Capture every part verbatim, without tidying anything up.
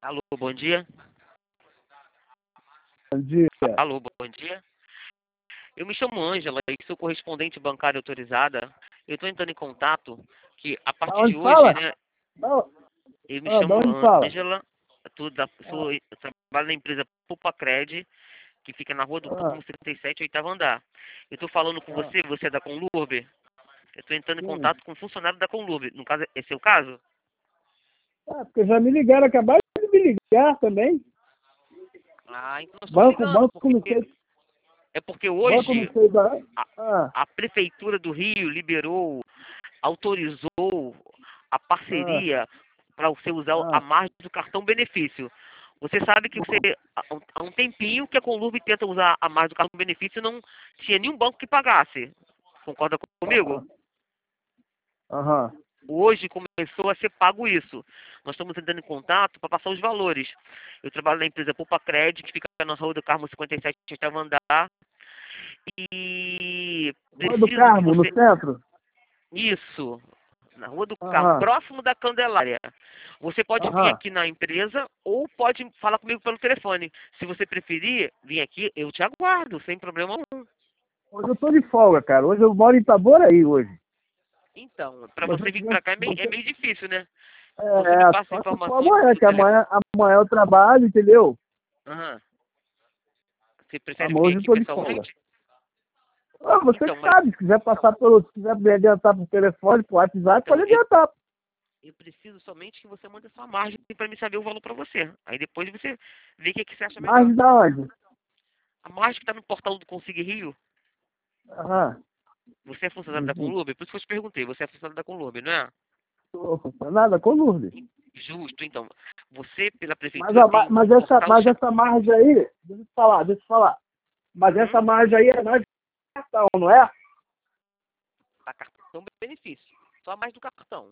Alô, bom dia. Bom dia. Alô, bom dia. Eu me chamo Ângela e sou correspondente bancária autorizada. Eu estou entrando em contato que a Da partir de onde hoje, fala? né? Da, Eu me ah, da chamo onde fala? Ângela, tô da- sou, eu trabalho na empresa Pupacred, que fica na rua do Ah, Carmo setenta e sete, oitavo andar. Eu estou falando com ah, você, você é da Conlurb? Eu estou entrando em sim. contato com um funcionário da Conlurb. No caso, esse é o caso? Ah, porque já me ligaram, acabaram de me ligar também. Ah, então eu estou Banco, ligando, banco porque não sei, é porque banco não hoje sei da. a, Ah, a Prefeitura do Rio liberou, autorizou a ah, parceria para você usar a ah. margem do cartão benefício. Você sabe que você, há um há um tempinho que a Conlurb tenta usar a margem do cartão benefício e não tinha nenhum banco que pagasse. Concorda comigo? Aham. Aham. Hoje começou a ser pago isso. Nós estamos entrando em contato para passar os valores. Eu trabalho na empresa Pupacred, que fica na rua do Carmo cinquenta e sete, oitavo andar. E Rua do preciso que Carmo, no você... centro? Isso, na Rua do Carmo, Aham. próximo da Candelária. Você pode vir Aham. aqui na empresa ou pode falar comigo pelo telefone. Se você preferir vir aqui, eu te aguardo, sem problema algum. Hoje eu tô de folga, cara. Hoje eu moro em Itaboraí hoje. Então, para Você você vir tiver. para cá é meio, é Você, meio difícil, né? Você me é, passa só se for informações amanhã, pelo que telefone. amanhã, amanhã eu trabalho, entendeu? Aham. Você Ah, prefere mas vir hoje eu aqui tô de folga. pessoalmente? Ah, você Então, que mas sabe, se quiser passar pelo, se quiser me adiantar pro telefone, pro WhatsApp, pode então, eu, adiantar. eu preciso somente que você mande a sua margem para me saber o valor para você. Aí depois você vê o que, que você acha melhor. Margem da onde? A margem que está no portal do Consigue Rio. Aham. Você é funcionário da Uhum. Conlurb? Por isso que eu te perguntei. Você é funcionário da Conlurb, não é? Tô funcionada com Lourdes. Justo, então. Você, pela Mas, prefeitura, a, ma- tem um mas, essa, portal mas chamado... essa margem aí, deixa eu te falar, deixa eu te falar. Mas essa Uhum. margem aí é mais de cartão, não é? A cartão benefício. Só mais do cartão.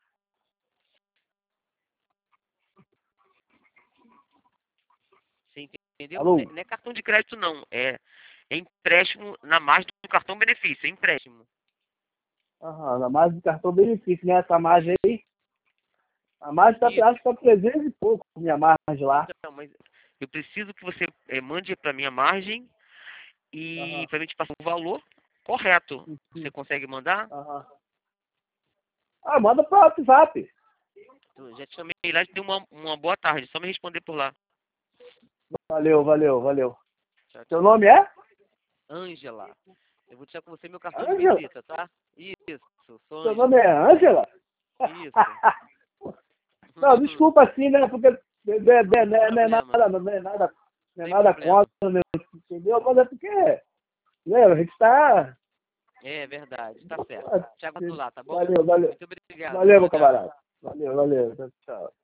Você entendeu? Não é, Alô? não é cartão de crédito, não. É, é empréstimo na margem do cartão benefício. É empréstimo. Aham, na margem de cartão benefício, né? Essa margem aí. A margem tá, Isso. acho que tá trezentos e pouco, minha margem lá. Então, mas eu preciso que você eh, mande para minha margem e Aham. para mim te passar o valor correto. Você Uhum. consegue mandar? Aham. Ah, manda pro WhatsApp. Eu já te chamei lá e te dei uma, uma boa tarde. Só me responder por lá. Valeu, valeu, valeu. Tchau, Seu tchau. nome é? Ângela. Eu vou deixar com você meu cartão de Ângela? visita, tá? Isso, sou Seu nome Ângela. é Ângela? Isso. Não, desculpa assim, né? Porque não é, Não não tem é- não é problema. nada, não é nada, não é Sem nada problema. contra, né? Entendeu? Mas é porque, né, a gente tá. É verdade, tá certo. Te aguardo lá, tá bom? Valeu, valeu. Muito obrigado. Valeu, Tchau, meu tchau. camarada. Valeu, valeu. Tchau, tchau.